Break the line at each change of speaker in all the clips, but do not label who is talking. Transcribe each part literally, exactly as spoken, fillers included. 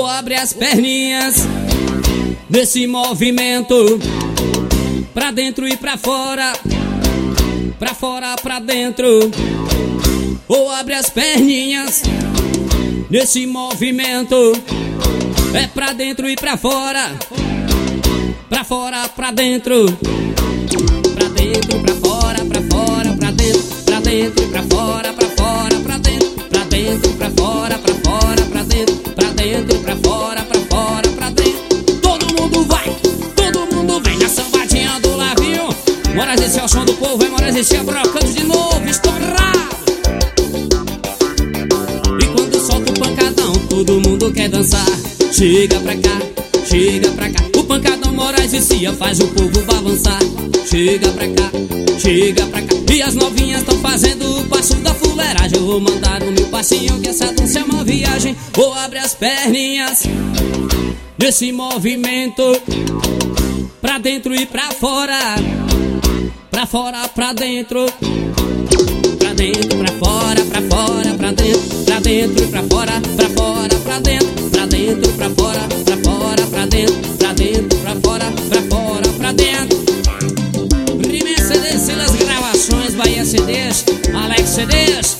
ou abre as perninhas nesse movimento, pra dentro e pra fora, pra fora, pra dentro, ou abre as perninhas nesse movimento, é pra dentro e pra fora, pra fora, pra dentro, pra dentro, pra fora, pra fora, pra dentro, pra dentro e pra fora, pra fora, pra dentro, pra dentro, pra fora, pra fora, pra dentro, pra dentro, pra fora, pra fora, pra dentro. Todo mundo vai, todo mundo vem na sambadinha do Lavinho. Moraes, esse é o som do povo, vai Moraes, esse é brocando de novo, estourado. E quando solta o pancadão, todo mundo quer dançar. Chega pra cá, chega pra cá. O pancadão Moraes e Cia faz o povo balançar. Chega pra cá, chega pra cá. E as novinhas tão fazendo o passo da fuleiragem. Eu vou mandar o meu passinho que essa dança é uma viagem. Ou abre as perninhas nesse movimento, pra dentro e pra fora, pra fora, pra dentro, pra dentro, pra fora, pra fora, pra dentro, pra dentro e pra fora, pra fora, pra dentro, pra dentro, pra fora, pra fora, pra dentro, pra dentro, pra fora, pra fora, pra dentro. Rime C Ds, Silas Gravações, Bahia C Ds, Alex C Ds.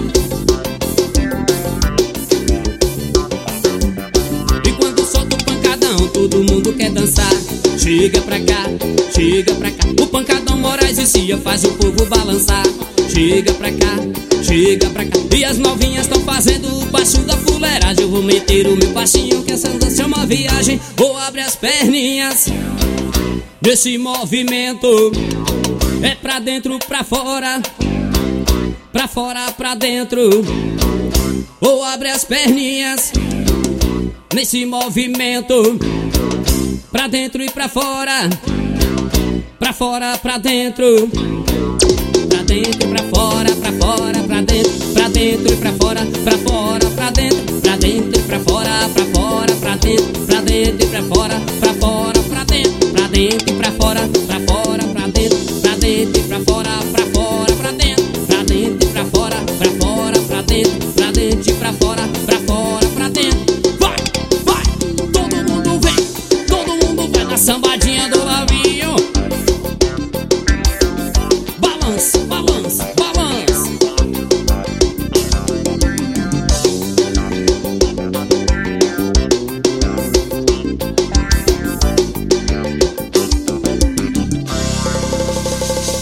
E quando solta o pancadão, todo mundo quer dançar. Chega pra cá, chega pra cá. O pancadão Moraes e Cia faz o povo balançar. Chega pra cá, chega pra cá. E as novinhas tão fazendo o passo da fuleiragem. Eu vou meter o meu passinho que essa dança é uma viagem. Ou abre as perninhas nesse movimento, é pra dentro, pra fora, pra fora, pra dentro. Ou abre as perninhas nesse movimento, pra dentro e pra fora, pra fora, pra dentro, pra dentro e pra fora, pra fora, pra dentro, pra dentro e pra fora, pra fora, pra dentro, pra dentro e pra fora, pra fora, pra dentro, pra dentro e pra fora, pra fora, pra dentro, pra dentro e pra fora, pra fora, pra dentro, pra dentro e pra fora, pra fora, pra dentro, pra dentro e pra fora, pra fora, pra dentro, pra dentro e pra fora, pra fora, pra dentro. Vai, vai, todo mundo vem, todo mundo vai na sambadinha do Lavinho. Balança, balança, balança.